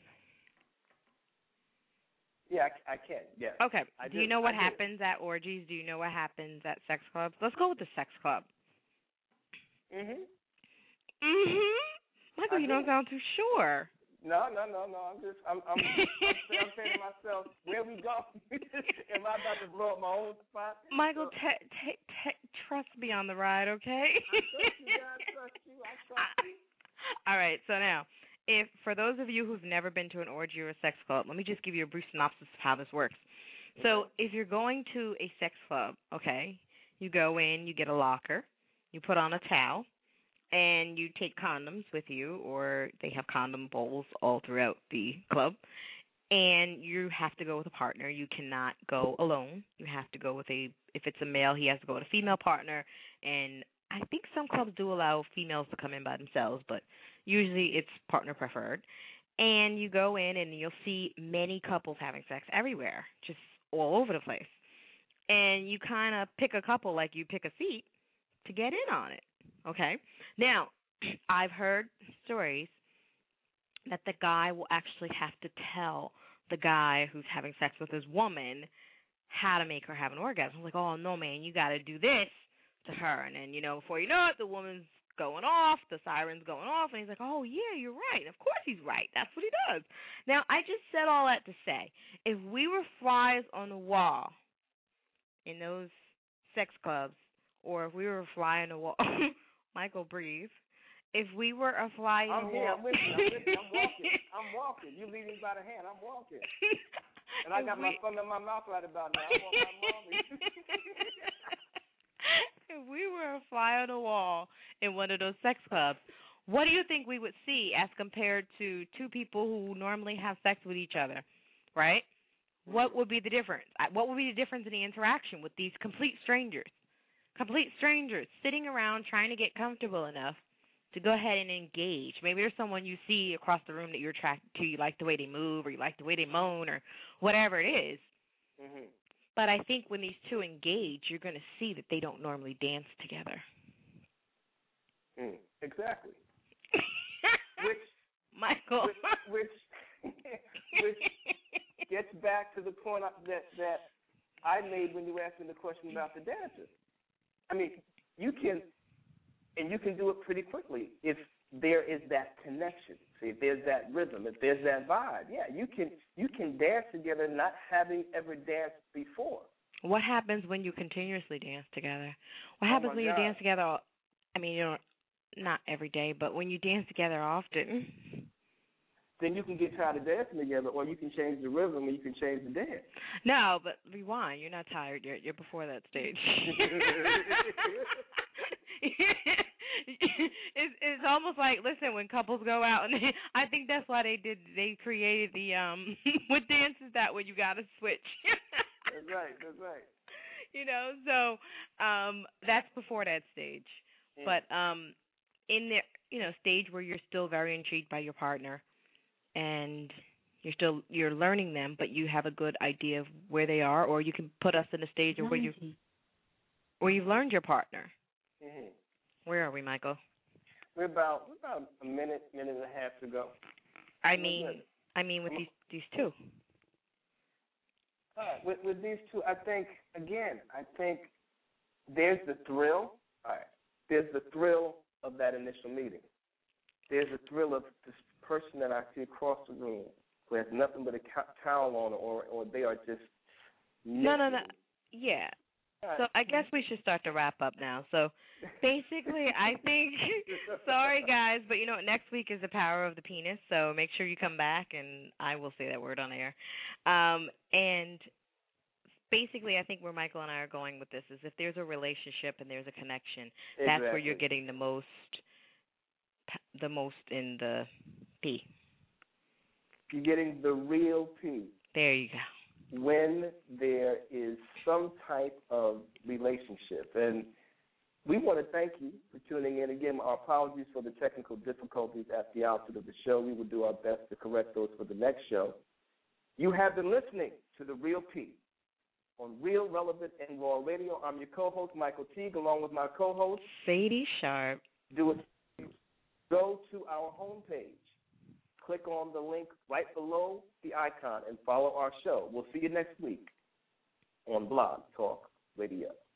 [SPEAKER 2] Yeah, I, I can. Yeah.
[SPEAKER 3] Okay.
[SPEAKER 2] I
[SPEAKER 3] Do you
[SPEAKER 2] did-
[SPEAKER 3] know what
[SPEAKER 2] I did.
[SPEAKER 3] happens at orgies? Do you know what happens at sex clubs? Let's go with the sex club.
[SPEAKER 2] Mhm.
[SPEAKER 3] Mhm. Michael,
[SPEAKER 2] I
[SPEAKER 3] you don't
[SPEAKER 2] do.
[SPEAKER 3] sound too sure.
[SPEAKER 2] No, no, no, no. I'm just, I'm, I'm, I'm, I'm saying to myself, where we go? Am I about to blow up my own spot?
[SPEAKER 3] Michael,
[SPEAKER 2] So-
[SPEAKER 3] te- te- te- trust me on the ride, okay?
[SPEAKER 2] I trust you, God. I trust you. I trust you.
[SPEAKER 3] All right. So now, if for those of you who've never been to an orgy or a sex club, let me just give you a brief synopsis of how this works. So if you're going to a sex club, okay, you go in, you get a locker, you put on a towel, and you take condoms with you, or they have condom bowls all throughout the club, and you have to go with a partner. You cannot go alone. You have to go with a, if it's a male, he has to go with a female partner, and I think some clubs do allow females to come in by themselves, but usually it's partner preferred. And you go in, and you'll see many couples having sex everywhere, just all over the place. And you kind of pick a couple like you pick a seat to get in on it, okay? Now, I've heard stories that the guy will actually have to tell the guy who's having sex with his woman how to make her have an orgasm. I'm like, oh, no, man, you got to do this to her. And then, you know, before you know it, the woman's going off, the siren's going off, and he's like, oh, yeah, you're right. Of course he's right. That's what he does. Now, I just said all that to say, if we were flies on the wall in those sex clubs, or if we were a fly on the wall, Michael, breathe. If we were a fly on
[SPEAKER 2] I'm
[SPEAKER 3] the
[SPEAKER 2] here.
[SPEAKER 3] wall.
[SPEAKER 2] I'm with you. I'm with you. I'm walking. I'm walking. You lead me by the hand. I'm walking. And I
[SPEAKER 3] If
[SPEAKER 2] got
[SPEAKER 3] we-
[SPEAKER 2] my thumb in my mouth right about now. I want my mommy.
[SPEAKER 3] If we were a fly on the wall in one of those sex clubs, what do you think we would see as compared to two people who normally have sex with each other, right? What would be the difference? I- What would be the difference in the interaction with these complete strangers? Complete strangers sitting around trying to get comfortable enough to go ahead and engage. Maybe there's someone you see across the room that you're attracted to. You like the way they move, or you like the way they moan, or whatever it is.
[SPEAKER 2] Mhm.
[SPEAKER 3] But I think when these two engage, you're going to see that they don't normally dance together.
[SPEAKER 2] Mm, exactly. Which,
[SPEAKER 3] Michael.
[SPEAKER 2] which, which, which gets back to the point that that I made when you asked me the question about the dancers. I mean, you can, and you can do it pretty quickly if there is that connection. See, if there's that rhythm, if there's that vibe, yeah, you can you can dance together, not having ever danced before.
[SPEAKER 3] What happens when you continuously dance together? What
[SPEAKER 2] Oh,
[SPEAKER 3] happens
[SPEAKER 2] my
[SPEAKER 3] when you
[SPEAKER 2] God.
[SPEAKER 3] dance together? all- I mean, you know, not every day, but when you dance together often.
[SPEAKER 2] Then you can get tired of dancing together, or you can change the rhythm, and you can change the dance.
[SPEAKER 3] No, but rewind. You're not tired. You're you're before that stage. it's it's almost like, listen, when couples go out, and they, I think that's why they did they created the um what dance is that when you got to switch.
[SPEAKER 2] That's right. That's right.
[SPEAKER 3] You know, so um that's before that stage.
[SPEAKER 2] Yeah.
[SPEAKER 3] But um in the you know stage where you're still very intrigued by your partner, and you're still you're learning them, but you have a good idea of where they are, or you can put us in a stage of where you where you've learned your partner.
[SPEAKER 2] Mm-hmm.
[SPEAKER 3] Where are we, Michael?
[SPEAKER 2] We're about we're about a minute, minute and a half to go.
[SPEAKER 3] I
[SPEAKER 2] We're
[SPEAKER 3] mean,
[SPEAKER 2] good.
[SPEAKER 3] I mean with these these two.
[SPEAKER 2] All right, with, with these two, I think again, I think there's the thrill. All right, there's the thrill of that initial meeting. There's the thrill of this person that I see across the room who has nothing but a co- towel on, or or they are just
[SPEAKER 3] No, no, no.
[SPEAKER 2] naked.
[SPEAKER 3] Yeah.
[SPEAKER 2] All right.
[SPEAKER 3] So I guess we should start to wrap up now. So basically, I think, sorry guys, but you know what? Next week is the power of the penis. So make sure you come back, and I will say that word on air. Um, and basically, I think where Michael and I are going with this is if there's a relationship and there's a connection, that's where you're
[SPEAKER 2] Exactly.
[SPEAKER 3] getting the most, the most in the P.
[SPEAKER 2] You're getting the real P.
[SPEAKER 3] There you go.
[SPEAKER 2] When there is some type of relationship. And we want to thank you for tuning in. Again, our apologies for the technical difficulties at the outset of the show. We will do our best to correct those for the next show. You have been listening to The Real P on Real, Relevant, and Raw Radio. I'm your co-host, Michael Teague, along with my co-host,
[SPEAKER 3] Sadie Sharp.
[SPEAKER 2] Do it. Go to our homepage, click on the link right below the icon and follow our show. We'll see you next week on Blog Talk Radio.